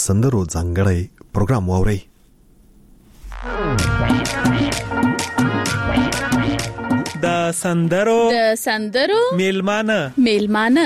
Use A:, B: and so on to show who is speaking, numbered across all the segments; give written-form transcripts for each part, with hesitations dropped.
A: سندرو ځانګړی پروګرام واورئ.
B: د سندرو میلمانه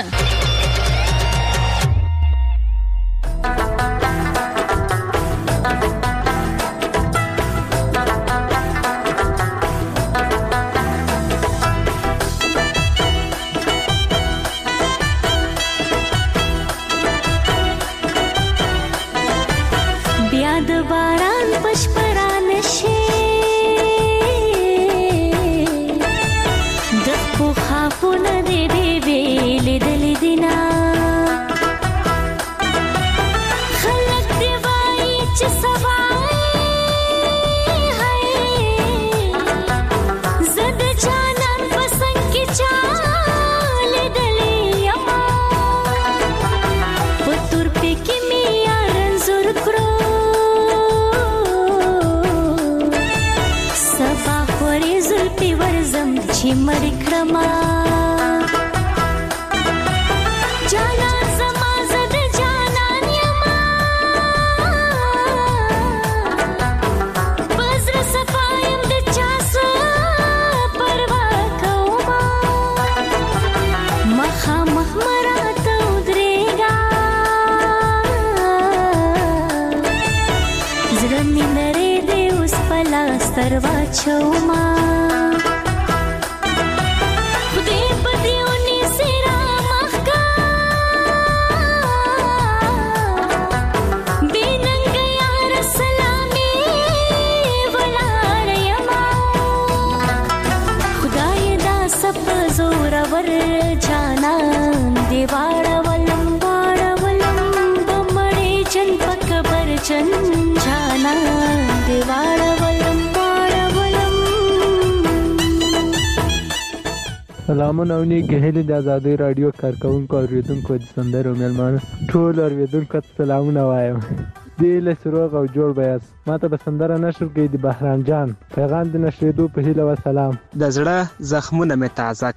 C: سلامونه او نیکې هیلې د ازادۍ راډیو کارکوونکو اورېدونکو د سندرو میلمانه ټول اورېدونکو ته سلامونه وایم. دی له روغ او جوړ به یاست. ما ته به سندره نشر کوي د بهرام جان. پیغام د نشریدو په هیله و سلام.
D: د زړه زخمونه مې تازه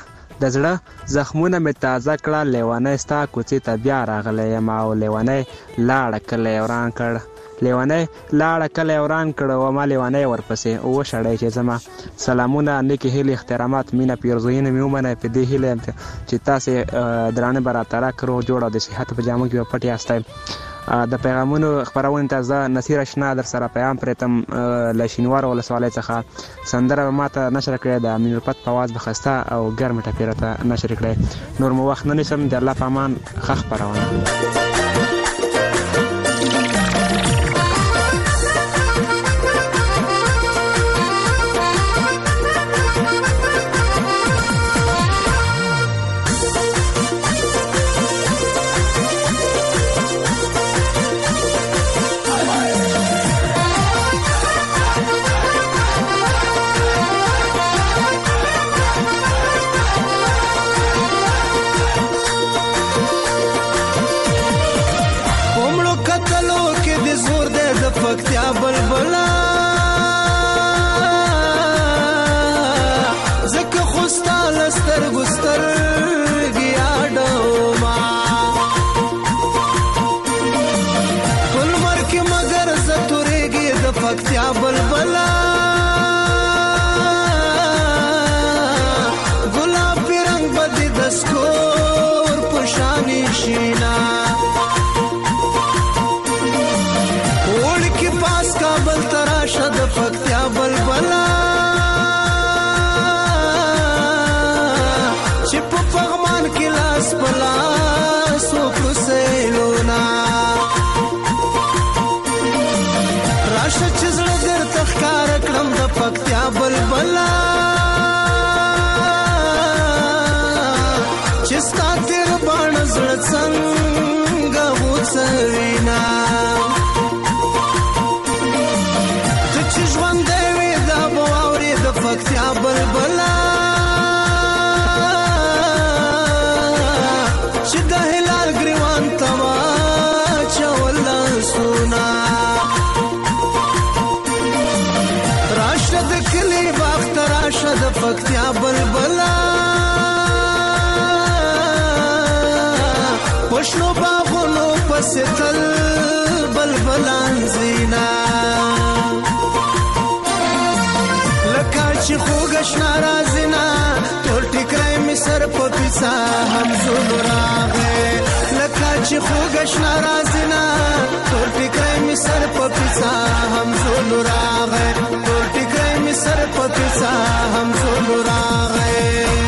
D: کړه لیوانه ستا کوڅې ته بیا راغلی یم او لیوانه لاړه کلی وران کړ و ما لیوانه ورپسې وشړی چې زما سلامونه نیکې هیلې احترامات مینه پیرزوینه مې ومنئ په دې هیله یم چې تاسې درانه براتره روغ جوړ او د صحت په جامو کې پټ یاستئ. د پیغامونو خپرونې ته زه نصیر اشنا در سره پیغام پرېتم له شینوار ولسوالۍ څخه. سندره ما ته نشر کړې د امین الفت په اواز به ښایسته او ګرمه ټپېره ته نشر کړې. نور مو وخت نه نیسم، د الله په امان ښه خپرونه.
E: پکتیا بلبلا زکه خوستا لستر ګستر گیاډو ما ګلمر کې مگر زتورېږي د پکتیا بلبلا ګلابي رنگ بدی دسکور پشانی شینا کابل تراشه د پکتیا بلبلا چې په پغمان کې لاس پلاس وکړو سیلونا راشه چې زړه درته ښکاره کړم د پکتیا بلبلا چې ستا تېر باڼه زړه څنګه وڅوینا پکتیا بلبلا چې د هلال ګریوان توا چول سونا راشه د کلی باغ راشه د پکتیا بلبلا پښنو باغونو پسې تل چې خوږش ناراضینا ټول ټیکرای می سر په پیسا هم زول راغې لکه چې خوږش ناراضینا ټول ټیکرای می سر په پیسا هم زول راغې ټول ټیکرای می سر په پیسا هم زول راغې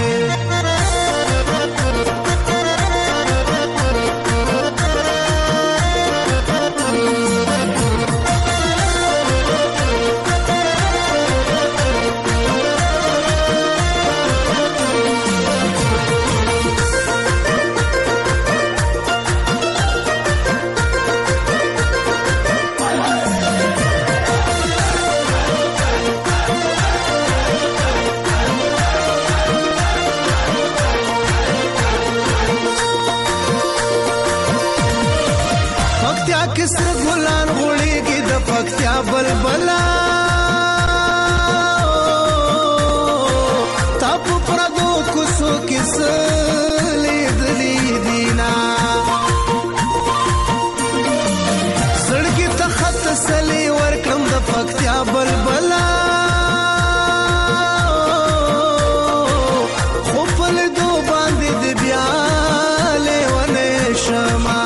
E: کسر ګلان غوړېږي د پکتیا بلبلا تا په پردو کوڅو کې څه لیدلي دینا زړګي ته خط سلې ورکړم د پکتیا بلبلا خو په لیدو باندې د بیا لیونی شمه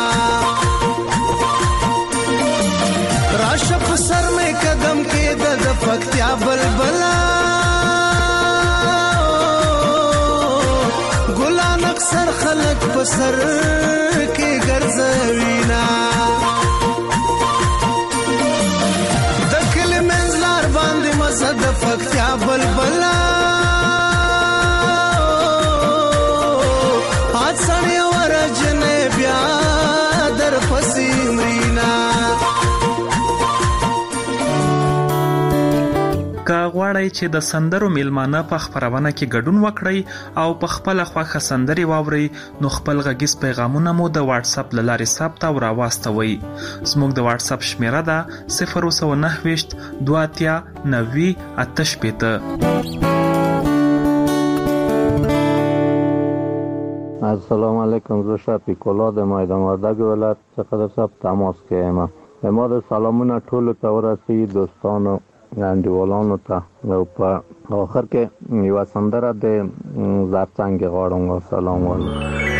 E: سر میں قدم کے دد پکتیا بلبلا گلان اکثر خلق پسر کے گرزوینا دکل منزلار باندې مزد پکتیا بلبلا آج سڑی ورجن بیا در پسی مرینا
B: که غواړئ چې د سندرو میلمانه په خپرونه کې ګډون وکړئ او په خپل خوښه سندرې واورئ نو خپل غږیز پیغامونه مو د واتس اپ له لارې ثبت او راواستوئ. زموږ د واتس اپ شمیره ده 029 2 90 88.
F: السلام علیکم. زه شفیق الله د میدان وردګ ولایت څخه در صاحب تماس کوم. ما د سلامونه ټولو ته ورسوي دوستانو انډیوالانو ته او په آخر کې یو سندره د زرڅنګ غواړم. سلام علیکم.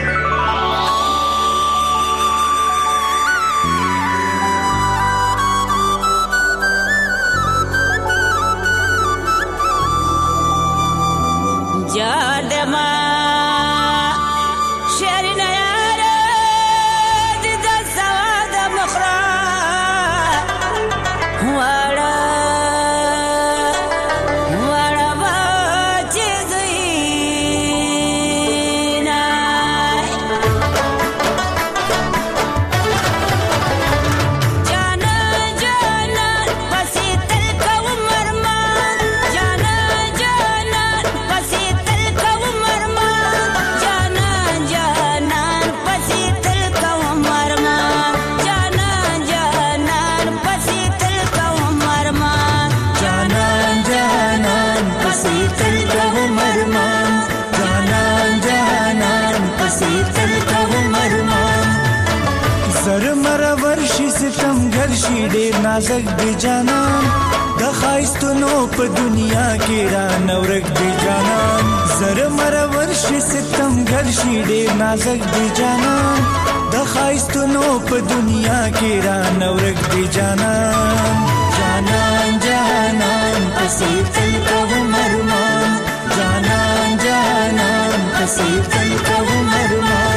G: نازک دی جانان د خایستونو په دنیا کې را نورک دی جانان زر مرور شي ستم ګر شي ډېر نازک دی جانان د خایستونو په دنیا کې را نورک دی جانان جانان جانان پسې تل کوم ارمان جانان جانان پسې تل کوم ارمان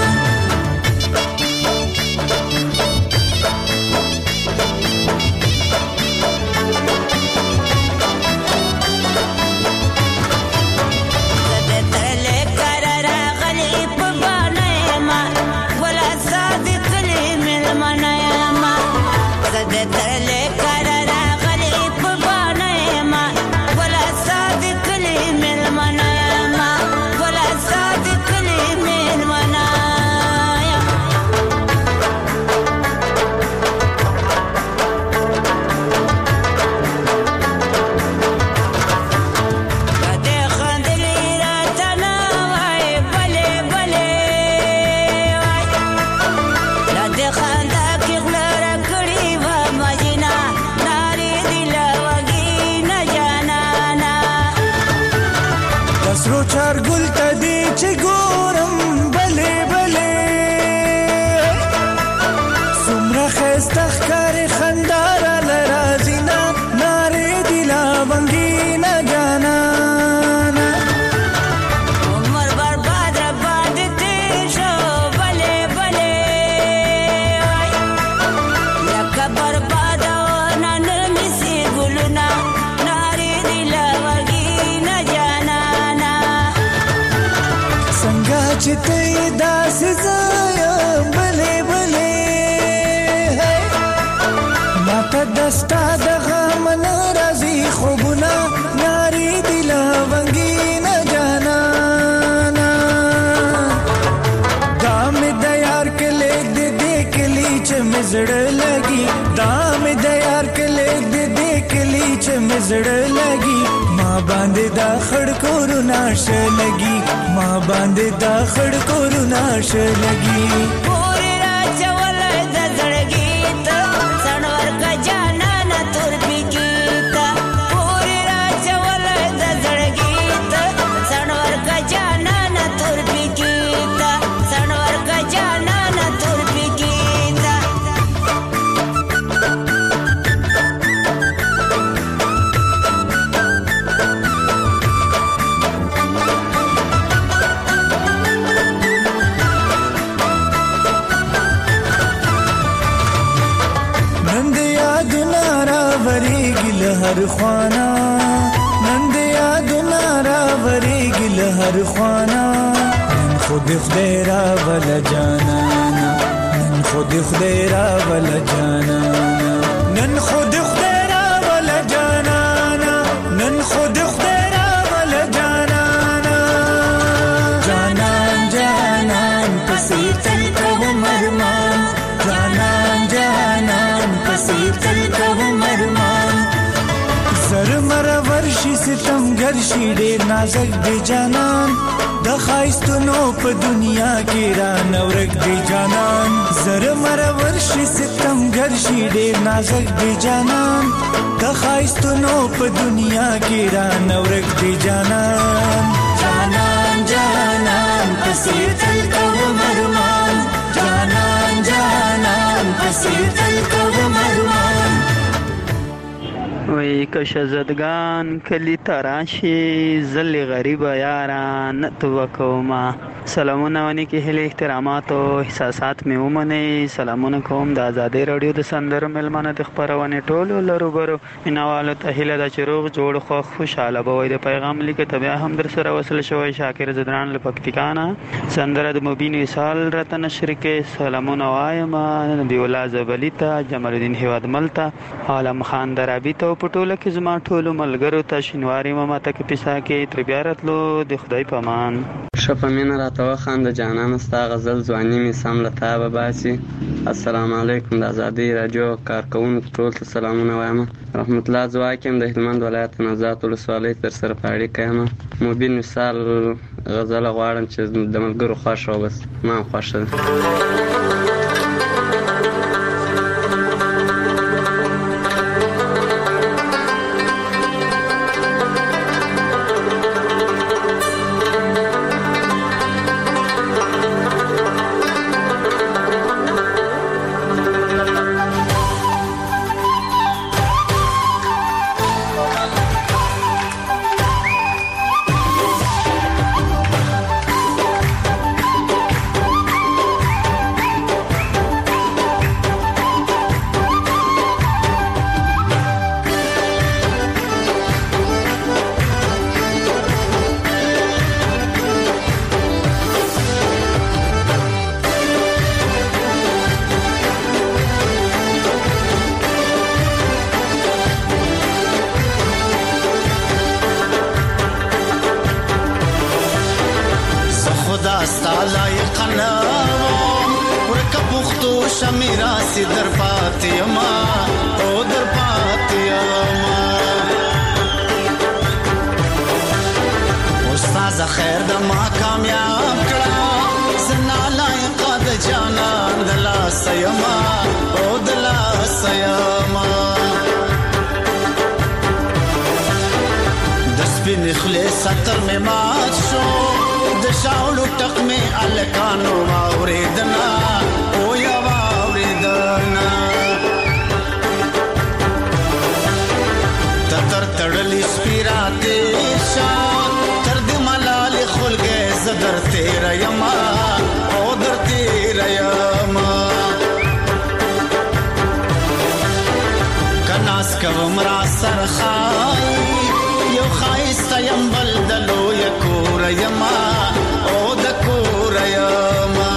H: خندا کې غلره کړي و ماجي
G: چې ګورم بلې بلې څومره ښایسته ښکارې خندا راله راځي نه نارې دي لا بنګینه جانانه
H: عمر برباد رباد تیر شو بلې بلې لکه برباد ونه نرمسي ګلونه نارې دي لا بنګینه جانانه
G: څنګه چې ته یې داسې زه یم بلې بلې ماته دستا د غم نه راځي خوبونه نارې دي له ونګینه جانانه دا مې د یار کلی د دې کلي چې مې زړه لګي دا مې د یار کلی د دې کلي چې مې زړه لګي ما باندې دا خړ کورونه شه لګي ما باندې دا خړ کورونه شه لګي
H: پورې راچولی د زړګي ته څڼور که جانانه تور پیکي ته پورې راچولی د زړګي ته څڼور که جانانه تور پیکي ته څڼور که جانانه تور پیکي ته
G: نن د یادونه راوریږي له هر خوانا نن د یادونه راوریږي له هر خوانا نن خو د خدای راوله جانانا نن خو د خدای راوله جانانا نن خو د خدای راوله جانانا نن خو د خدای راوله جانانا جانان جانان پسې تل کوم ارمان جانان جانان پسې تل کوم ارمان زر مر ورشي ستمګر شي ډېر نازک دی جانان د ښایستونو په دنیا کې را نورک دی جانان زر مر ورشي ستمګر شي ډېر نازک دی جانان د ښایستونو په دنیا کې را نورک دی جانان جانان جانان پسې تل کوم ارمان جانان جانان پسې تل کوم ارمان
I: وی که شزدگان کلی تراشی زل غریب یاران تو کوما سلامونه ونی کې هلي احترامات او احساسات مې ومني سلامونه کوم د آزادۍ رادیو د سندرو ملمنه د خبرونه ټولو لروبرو مینوالو ته هله د چروغ جوړ خو خوشاله بوي د پیغام لیکه تبع هم در سره وصل شوی شاکر زدران لپکتیکانا سندره د مبین وصال رته نشر کې سلامونه وایم نبی الله زبلیتا جمال الدین هواد ملتا عالم خان درابی ته پټوله کې زما ټولو ملګرو ته شینواری ماما ته کې پیسا کې تربیارتلو د خدای پامان
J: شپمین راتوه خان د جانان ستا غزل ځواني می سم لتا به باسي السلام علیکم د آزادۍ رادیو کارکونکو ټول ته سلامونه وایم رحمت الله زواکم د هلمند ولایت نوزاد ولسوالۍ تر سره پاړې کایم مبین مثال غزل غواړم چې د ملګرو خوښ او بس ما خوښ
E: در پاتیما او در پاتیما استاد خیر د ما کامیاب کړه زنا لایق د جانان د لا سیما او د لا سیما د سپین خلی ستر می مات شو د چاولو ټق می الکانو واوریدنا او یا واوریدنا تر تړلی سپیراته شان تر دې ملال خلګه زدر تیر یما او در تیر یما کناس کوم را سرخای یو خایسته یم بلدلو یکور یما او د کور یما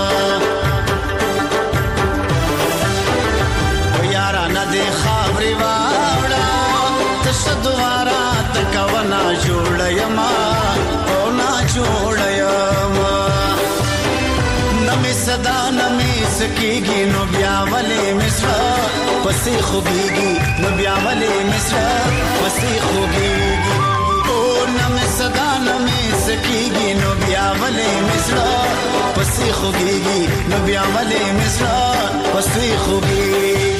E: او یارا نه دی خبرې واړه تشدوارا تکونا جوړ یما او نا جوړ یما نمې صدا نمې سکیږي نو بیا ولې مصر پسې خوږیږي نو بیا ولې مصر پسې خوږیږي او نمې صدا نمې سکیږي نو بیا ولې مصر پسې خوږیږي نو بیا ولې مصر پسې خوږیږي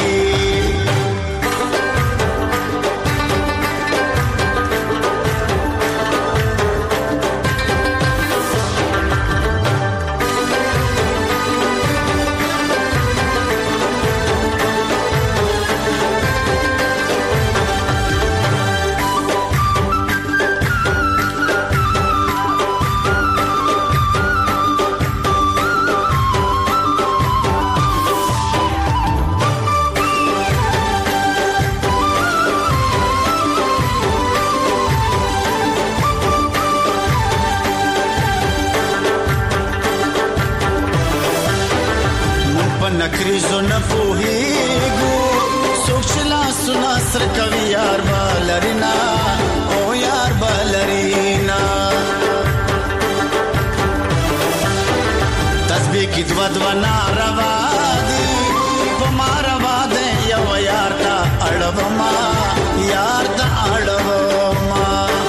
E: نکریزو نپوهیگو سوچلا سنا سر کوي یار بالرینا او یار بالرینا تسبیح کی دوا ناروا دی پماروا دے یو یار تا اڑوما یار تا اڑوما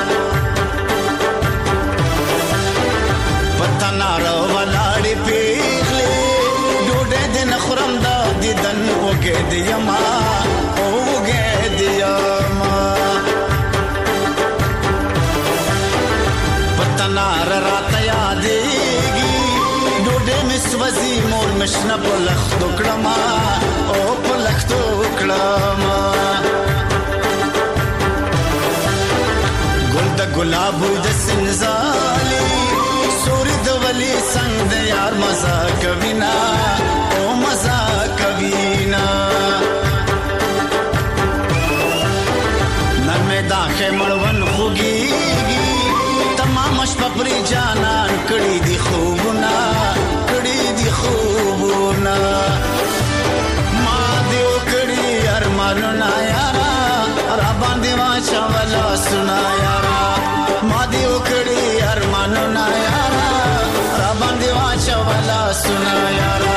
E: پتا ناروا لاړي پیغلي خرم دا دیدن وګه دیما او وګه دیما پتنا رات یادېږي ډوډۍ مسوځي مور مشنه په لخت وکړما او په لخت وکړما ګل د ګلاب د سنزالي سوري د ولي څنګه یار مزه کوینا مزا کبینا نن میں داخے مړون خوږیږي تمام شپپری جانان کړي دي خوبنا ما دیو کړي ارمانونه یارا را باندې واچا ولا سنا یارا ما دیو کړي ارمانونه یارا را باندې واچا ولا سنا یارا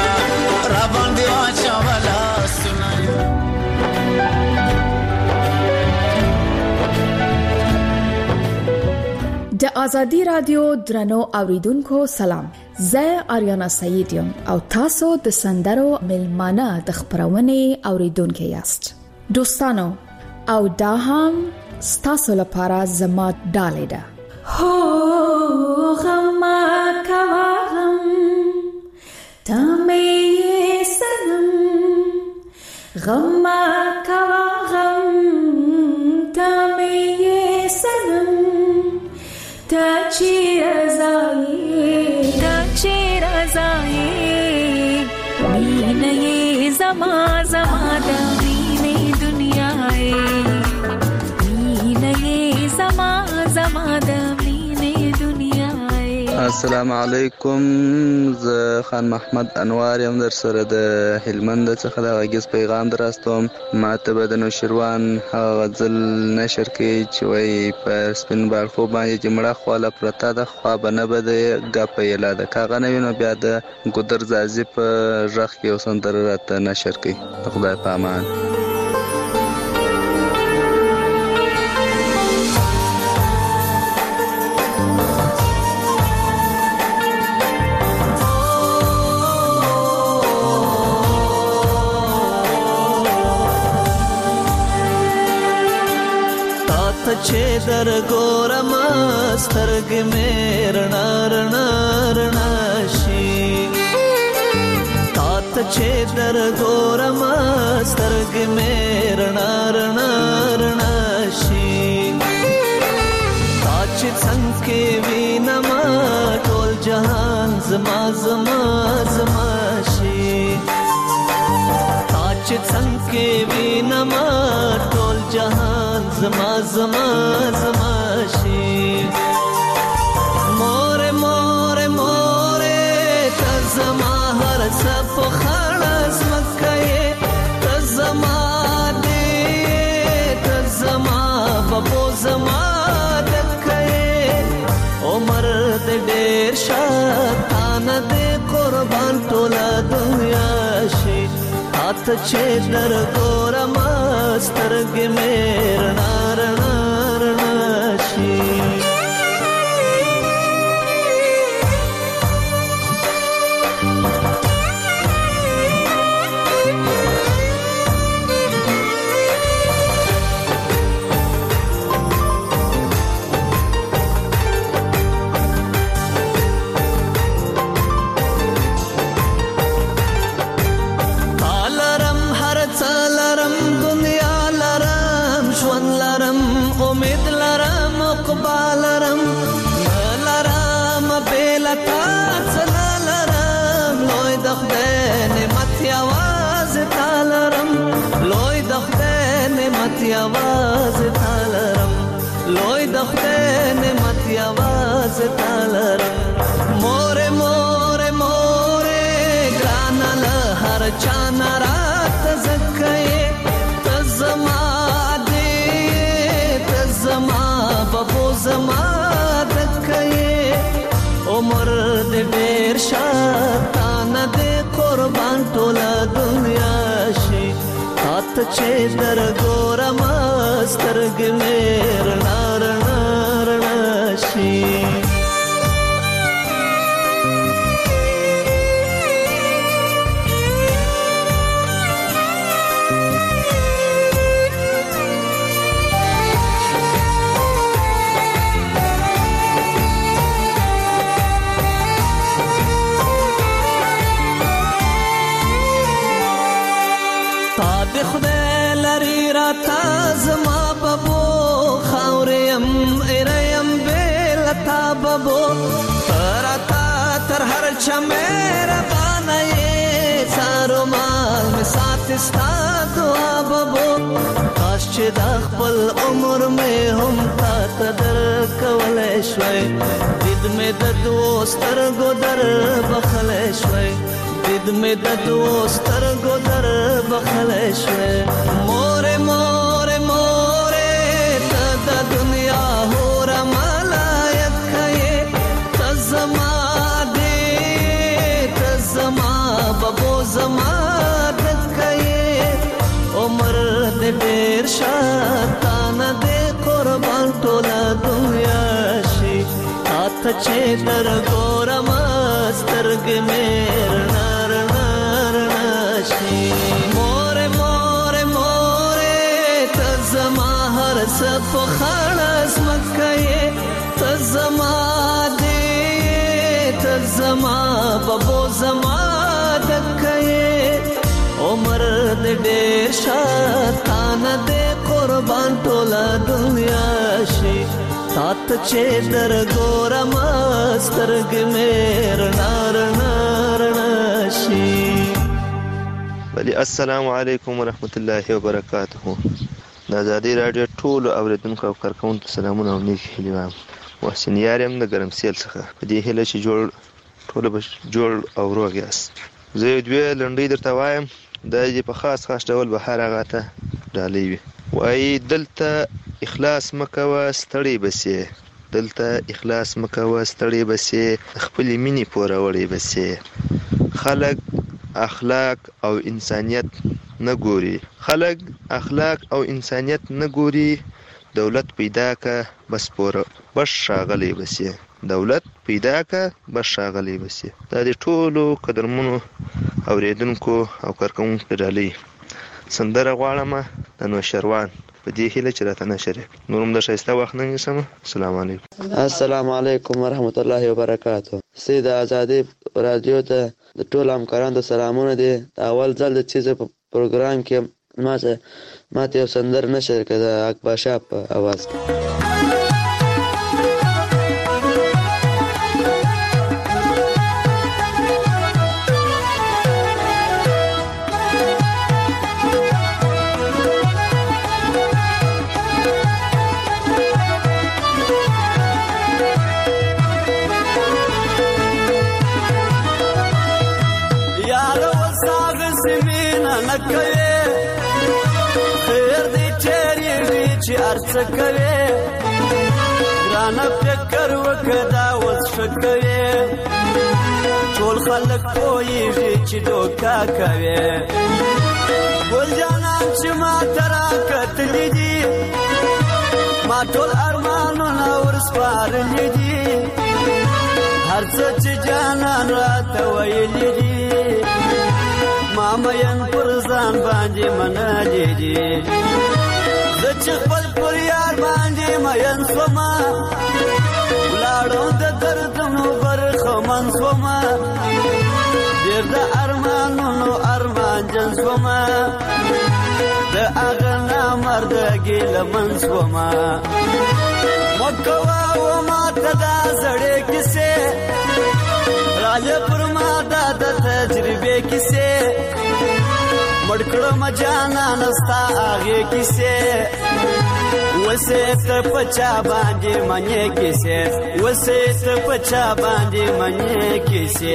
K: د ازادي رادیو درنو اوریدونکو سلام، زه آریانا سعید یم او تاسو د سندرو ملمانه د خبرونې اوریدونکو یاست. دوستانو او دا هم ستاسو لپاره زما ډالۍ ده. هو غم کوا غم تمه سنم غم کوا غم تمه سنم تا چیر ازائی مینه زما دا مینه دنیای مینه زما دا مینه دنیای.
J: السلام علیکم، زه خان محمد انوار یم در سره د هلمند څخه د غږیز پیغام دراستوم. ماته به د نوشیروان هغه غزل نشر کړي چې وایي په سپین باړخو باندې چې مړه خواله پرته ده خوا به نه به د ګپه یې لا ده کاغه نه وي نو بیا د ګودر ځاځي په غږ کې یو سندره راته نشر کړي. د خدای په امان.
E: ته چې در ګورم سترګې مې رڼا رڼا رڼا شي تا ته چې در ګورم سترګې مې رڼا رڼا رڼا شي تا چې څنګه وینم ټول جهان زما زما زما شي تا چې څنګه وینم ټول جهان زما زما زما شي مور مور مور ته زما هر څه په خړس مکه ته زما دې ته زما بابو زما عمر دې ډېر شاتان دې قربان ټوله دنیا شي ته چې در ګورم سترګې مې رڼا رڼا رڼا شي आवाज तालरम लोई दखते ने मती आवाज तालरम मोरे मोरे मोरे ग्रानल हर चाना रात जक्के तजमा दे तजमा बबो जमा दक्के उमर दे बेर शातान दे कुर्बान टोला दुनिया शी तात چې در ګورم سترګې مې رڼا رڼا رڼا شي زما بابو خاوریم ایریم بیلتا بابو تراتا تر هر چا میرا بانای سارو مال می ساتستا دعا بابو کاش چې د خپل عمر می هم تا تدر کولای شوي دید می د دوستر ګدر بخلای شوي دید می د دوستر ګدر بخلای شوي مور مور مور ته د دنیا هور ملایت کای تزما دې تزما بابو زما دکای عمر دې ډیر شاتان دې قربان ټوله دنیا شي ته چې در ګورم سترګې مې رڼا رڼا رڼا شي مور مور مور ته زما هر څه په خړس مکه ته زما دې ته زما بابو زما دکه عمر دې ډېر شاتان دې قربان ټوله دنیا شي تات چې در ګورم سترګې مې رڼا رڼا رڼا شي
L: ولی السلام علیکم ورحمت الله وبرکاته د آزادۍ راډیو ټولو اورېدونکو او کارکوونکو سلامونه او نیک هیلې وایم محسن یار یم د ګرمسیل څخه په دې هیله چې ټوله به جوړ او روغ یاست زه یو دوې لنډۍ درته وایم دا دې په خاص ډول به هر هغه ته ډالۍ وي وایي دلته اخلاص مکوه ستړی بسې دلته اخلاص مکوه ستړی بسې خپلې مینې پوروړی بسې خلک اخلاق او انسانیت نه ګوري خلک اخلاق او انسانیت نه ګوري دولت پیدا که بس ښاغلی بسې دولت پیدا که بس ښاغلی بسې دا د ټولو قدرمنو اوریدونکو او کارکوونکو ډالۍ سندره غواړمه د نوشروان په دې هیله چې راته نشر نور هم د ښایسته وخت نه نیسم. السلام علیکم.
M: السلام علیکم ورحمت الله وبرکاته. سید ازادي رادیو ته د ټولو همکارانو ته سلامونه دي. اول ځل چې په پروګرام کې ماته یو سندر نشر کړ د اکبر شاه په اواز کې.
E: ارڅ کوي ګرانه فکر وکړه اوس شکوي ټول خلک پوهیږي چې دوکا کوي ګل جانان چې ما ترا کتلې دي ما ټول ارمانونه ورسپارلې دي هر څه چې جانان راته ویلې دي ما مین پر ځان باندې منلې دي چې خپل پر یار باندې مین سوما ولاړو د دردونو برخمن سوما ډېر د ارمانونو ارمان جن سوما د هغه نامردګي لمن سوما مکوا و ماته دا زړې کیسې راځه پر ما دا د تجربې کیسې مړکړه مجانا نستا هغه کیسه وسه ته پچا باندې منې کیسه وسه ته پچا باندې منې کیسه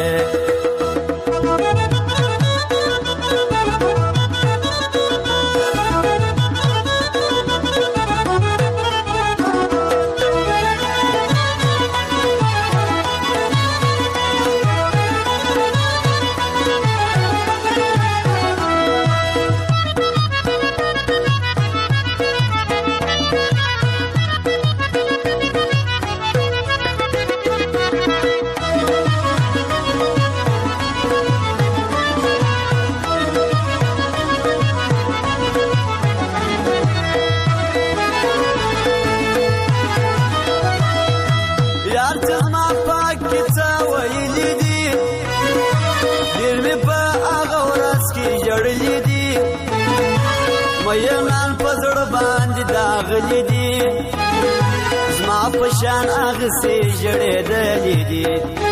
E: شان اغه سي جړې دلې دي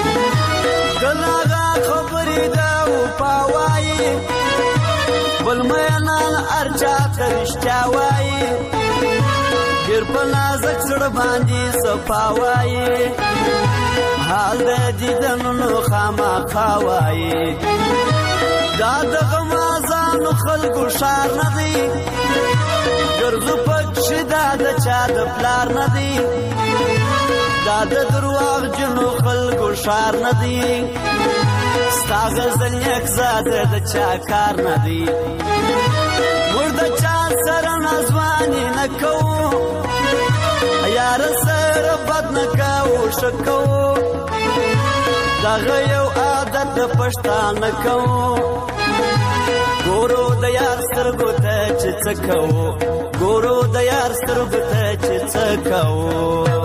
E: کلاغه خبرې دا او پاوای بل مې نن ارچا ترشتا وای ډېر په نازک سړ باندې صفاوای حال دې دنو خامہ خاوای دا دغه مازانو خلکو شار نه دی ګرځو پښې دا د چا د پلار نه دی دا د درواغ جنو خلکو شار نه دی ستا غزل یک زاده د چا کار نه دی موږ د چا سره نازواني نه کوو یار سره بد نه کوو شکو دغه یو عادت د پښتانه کوو ګورو د یار سترګو ته چې څه کوو ګورو د یار سترګو ته چې څه کوو.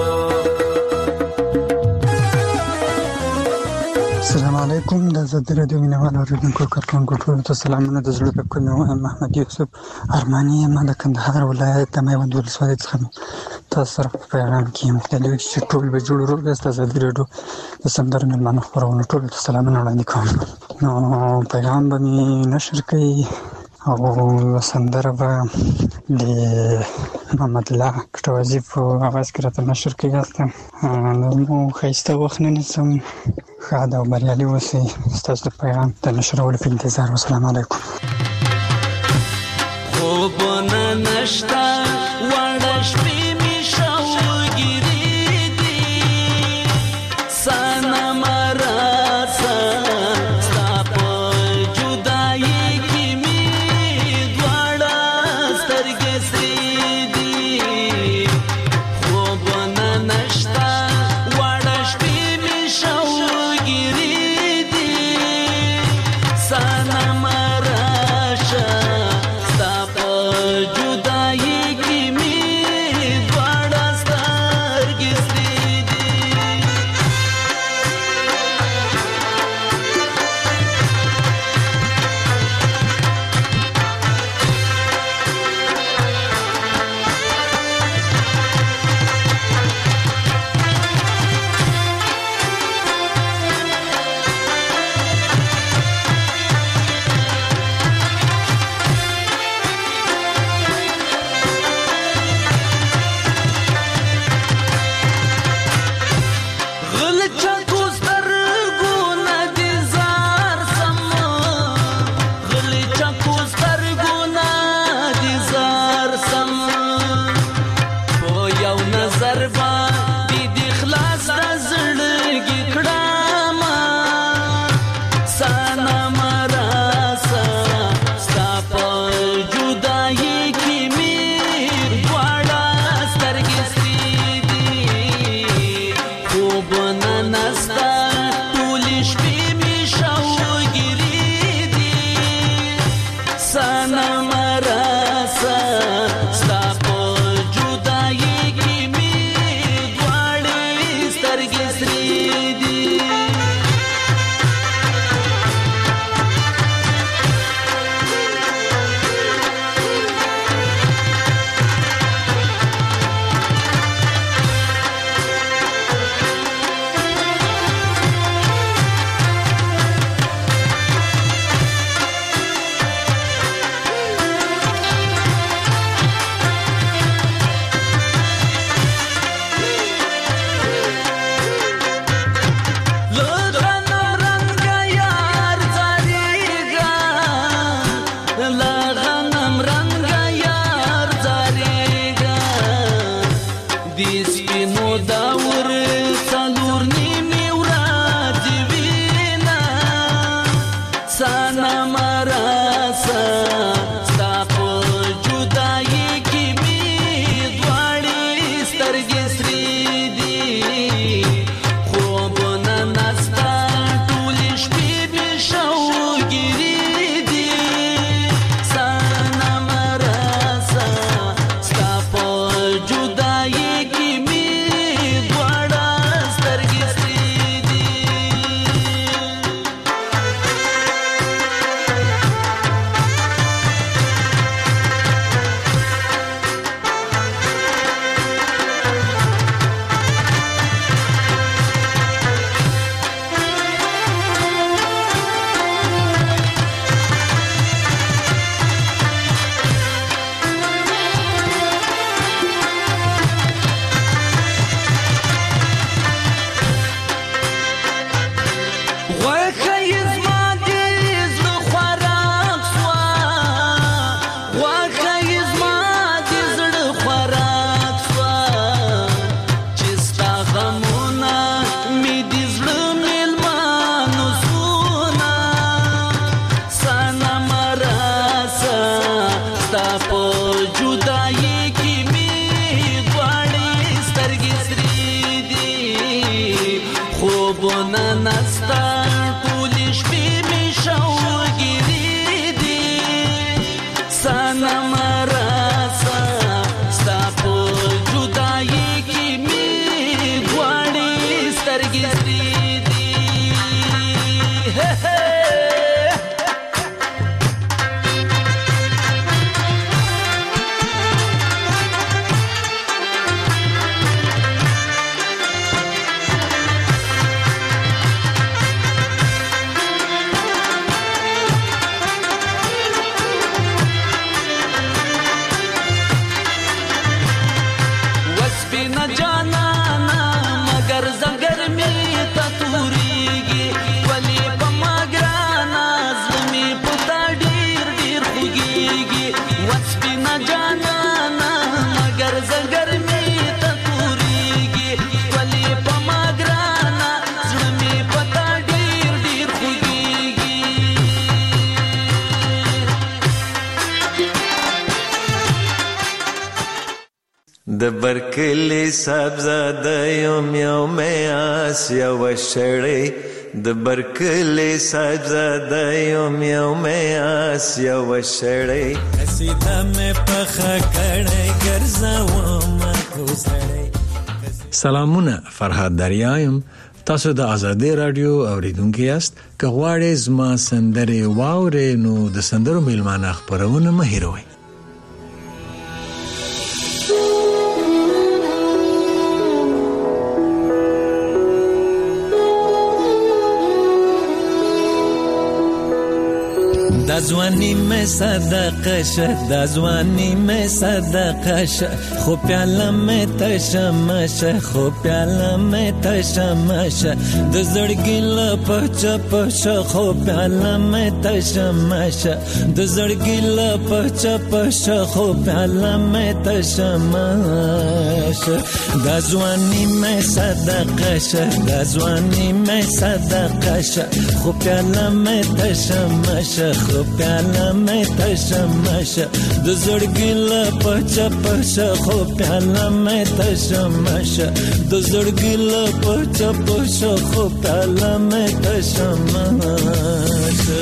N: السلام علیکم د آزادي راډیو مینوال اوریدونکو کارکونکو ټولو ته سلامونه د زړه له کومې وایم محمد یوسف ارماني یم د کندهار ولایت د میوند ولسوالۍ څخه تاسو سره په پیغام کې یم د لوی چې ټول به جوړ روغ یاست. آزادي راډیو د سندرو مېلمانه خپرونو ټولو ته سلامونه وړاندې کوم. نو پیغام به مې نشر کوي او سندره به د محمد الله کټوازي په اواز کې راته نشر کوي. نو ښایسته وخت نه نیسم، ښاد او بریالي اوسئ. ستاسو د پیغام د نشرولو په انتظار. والسلام علیکم.
E: خوبونه نشته وړه شپې مې شوګیرې دي صنم راسه ستا په جدایۍ کې مې دواړه سترګې سرې دي. خوبونه نشته وړه شپې مې شوګیرې دي صنم راشه ستا په جدایۍ
O: جدائی کی می غواړي سترګې سرې دي خوبونه نسته ټولې شپې مې شوګیرې دي صنم راسه ستا په جدائی کی می غواړي سترګې سرې
P: د برکلی صاحبزاده یم یوم آس یو شړی د برکلی صاحبزاده یم یوم آس یو شړی
G: قصیده مې پخه کړی ګرځوم کوزړی.
Q: سلامونه، فرهاد دریایم. تاسو د آزادی رادیو اوریدونکو یاست. که غواړئ زما سندرې واورئ نو د سندرو میلمانه خپرونه مه هېروئ.
G: دا ځواني مې صدقه شه، دا ځواني مې صدقه شه، خو پیاله مې تشه مشه، خو پیاله مې تشه مشه، د زړګي له پچه پشه، خو پیاله مې تشه مشه، د زړګي له پچه پشه، خو پیاله مې تشه مشه. دا ځواني مې صدقه شه، دا ځواني مې صدقه شه، خو پیاله مې تشه مشه، خو پیاله مې تشه مشه، د زړګي له پچه پشه، خو پیاله مې تشه مشه، د زړګي له پچه پشه، خو پیاله مې تشه مشه.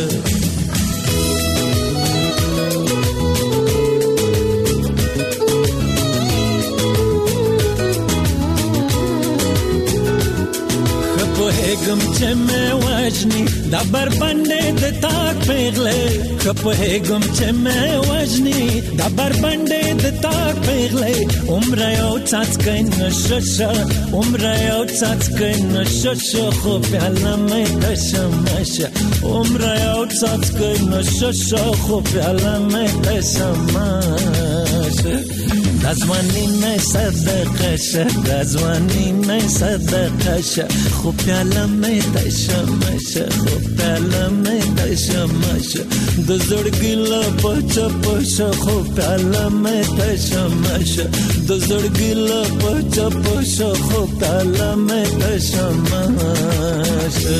G: پوهېږم چې مې وژني دا بربنډې د تاک پیغلې، ښه پوهېږم چې مې وژني دا بربنډې د تاک پیغلې، عمره یو څاڅکی نشه شه، عمره یو څاڅکی نشه شه، خو پیاله مې تشه مشه، عمره یو څاڅکی نشه شه، خو پیاله مې تشه مشه. دا ځواني مې صدقه شه، دا ځواني مې صدقه شه، خو پیاله مې تشه مشه، خو پیاله مې تشه مشه، د زړګي له پچه پشه، خو پیاله مې تشه مشه، د زړګي له پچه پشه، خو پیاله مې تشه مشه.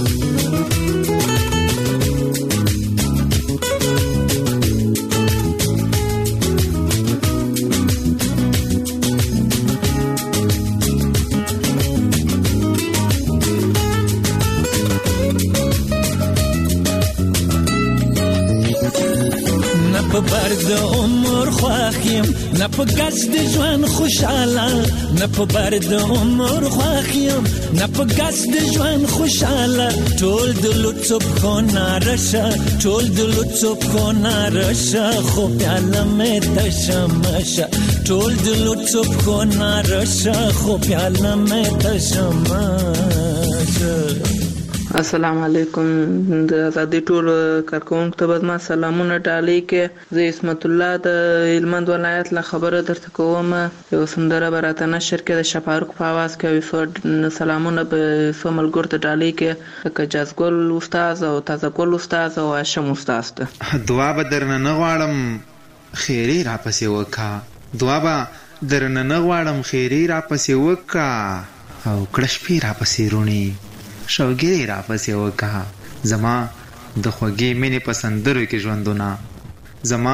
G: په بر د عمر خوښ یم، نه په ګز د ژوند خوشحاله، نه په بر د عمر خوښ یم، نه په ګز د ژوند خوشحاله، ټول د لطف خو نارشه، ټول د لطف خو نارشه، خو پیاله مې تشه مشه، ټول د لطف خو نارشه، خو پیاله مې تشه مشه.
R: السلام علیکم. د آزادی ټول کارکونکو ته ما سلامونه ډالۍ کې زه اسمت الله د هلمند ولایت له خبره درته کوم. یو سندره به راته نشر کې د شفاروق په اواز کې څو سلامونه به څو ملګرو ته ډالۍ کې لکه جازګل استاد او تازه ګل استاد او هاشم استاد ته.
S: دعا به درنه نه غواړم خیري راپسې وکړه، دعا به درنه نه غواړم خیري راپسې وکړه، او کړه شپې راپسې رونی شوګیرې راپسې وکړه، زما د خوږې مینې په سندرو کې ژوندونه، زما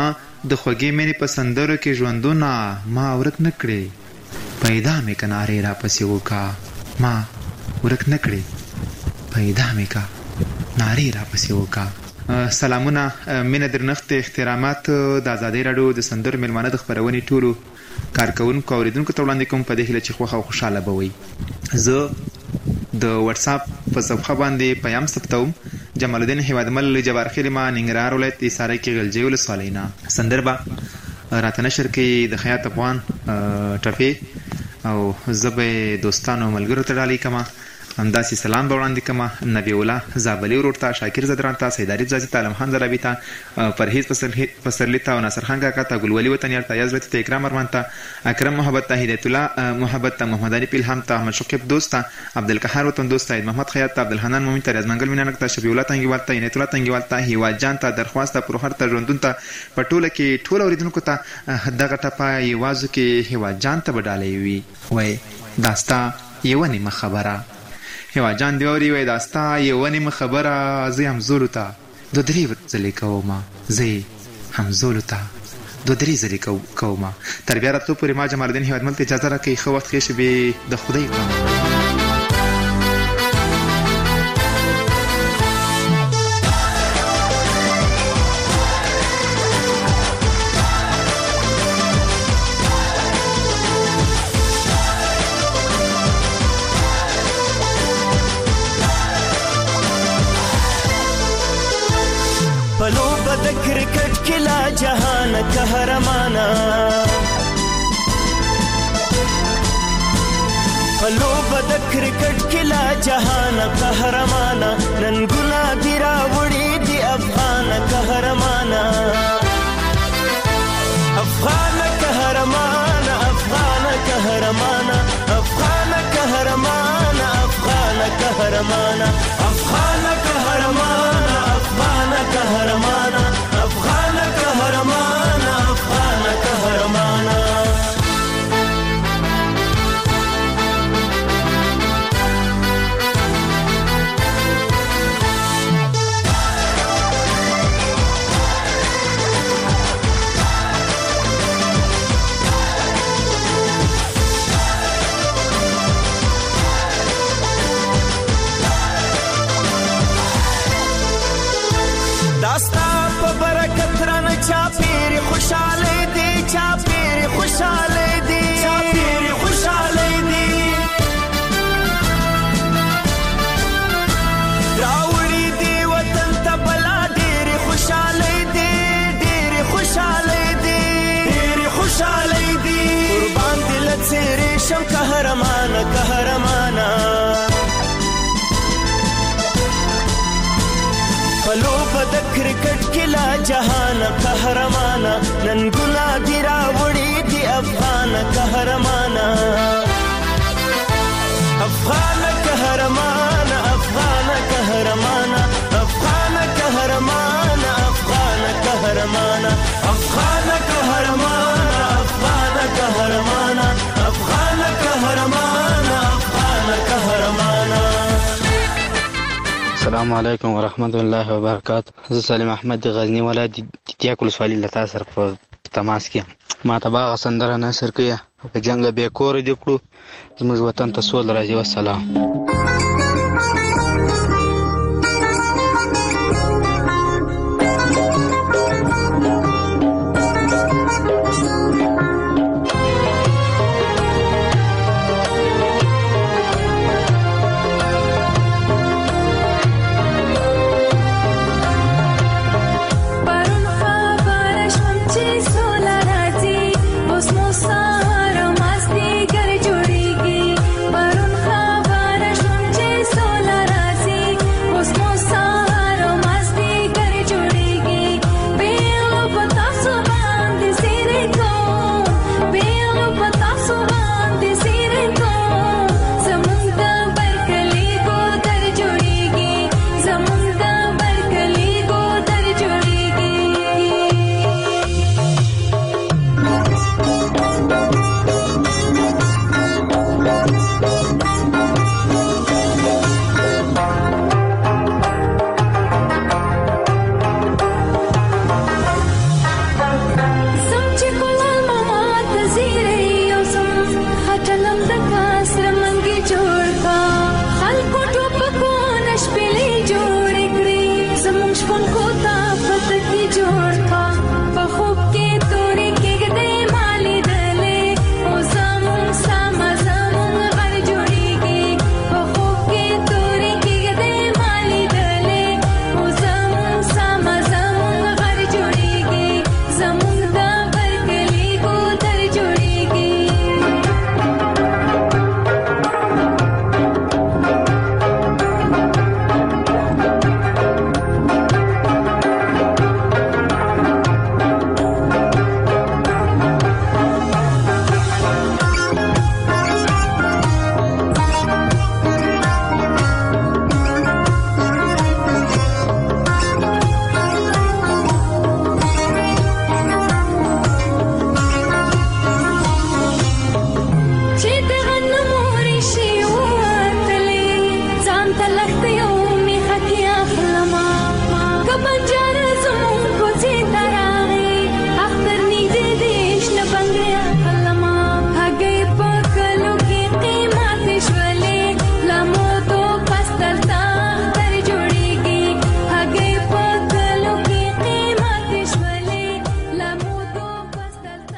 S: د خوږې مینې په سندرو کې ژوندونه ما ورک نه کړې پیدا مې که نارې راپسې وکا ما ورک نه کړې پیدا مې که نارې راپسې وکا. سلامونه، مینه، درنښت، احترامات د ازادۍ راډیو د سندرو میلمانه د خپرونې ټولو کارکوونکو اوریدونکو ته وړاندې کوم په دې هیله چې خوښه او خوشحاله به وئ. زه د واتساپ په صفحه باندې پیام ثبتوم. جمال الدین هیوادمل جبارخیل ما ننګرهار ولایت ایساره کې غلجی ولسوالۍ نه سندر به راته نشر کوي د خیاط افغان ټپې او زه به دوستانو ملګرو ته ډالۍ کوم. همداسې سلام به وړاندې کوم نبی الله زابلي ورور ته، شاکر زدران ته، سید عریف زازي ته، علم خان زرابي ته، پرهیز پسرلي ته او ناصر خان کاکا ته، ګلولي وطنیار ته، یاز لطیف ته، اکرام ارمان ته، اکرم محبت ته، هدایت الله محبت ته، محمد علي پیلهام ته، احمد شقیب دوست ته، عبدالقهار وطن دوست ته، محمد خیاط ته، عبدالحنان مومن ته، ریاض منګل مینانک ته، شفیع الله تنګیوال ته، عنایت الله تنګیوال ته، هیواد جان ته، درخواست ته، پروهر ته، ژوندون ته، په ټوله کې ټول اوریدونکو ته دغه ټپه یوازو کې هیواد جان ته به ډالۍ وي. وایي دا ستا یوه نیمه خبره هیواد جان دی اوري، وایي دا ستا یوه نیمه خبره زه همزولو ته دوه درې ځلې کومه، زه همزولو ته دوه درې ځلې کومه. تر بیا راتلو پورې ما جمال الدین هیوادمل ته اجازه راکوئ. ښه وخت ښې شېبې د خدای په امان.
G: پلو بد کرکٹ کلا جہان قہرمانا، پلو بد کرکٹ کلا جہان قہرمانا، ننگنا دیرا وڑی دی افغان قہرمانا، افغان قہرمانا، افغان قہرمانا، افغان قہرمانا، افغان قہرمانا، افغان قہرمانا، افغان قهرمانا، افغان قهرمانا، افغان قهرمانا. داستا په برکت رانه چاپېرې خوشحالۍ دي، چاپېرې خوشحالۍ دي، چاپېرې خوشحالۍ دي، راوړي دي وطن ته بلا ډېرې خوشحالۍ دي، ډېرې خوشحالۍ دي، ډېرې خوشحالۍ دي. قربان دې له څېرې شم قهرمانه قهرمانه، پلو بد کرکٹ کلا جہان قہرمانا، ننگنا دیرا وڑی دی افغان قہرمانا، افغان قہرمانا، افغان قہرمانا، افغان قہرمانا، افغان قہرمانا، افغان قہرمانا، افغان قہرمانا، افغان قہرمانا، افغان قہرمانا.
J: السلام علیکم ورحمت الله وبرکاته. زه سلیم احمد د غزنی ولایت تیاک ولسوالۍ له تا سره په تماس کې یم. ما ته به هغه سندره نثر کړې په جنګ بې کوره دې کړو زموږ وطن ته سوله راځي. والسلام.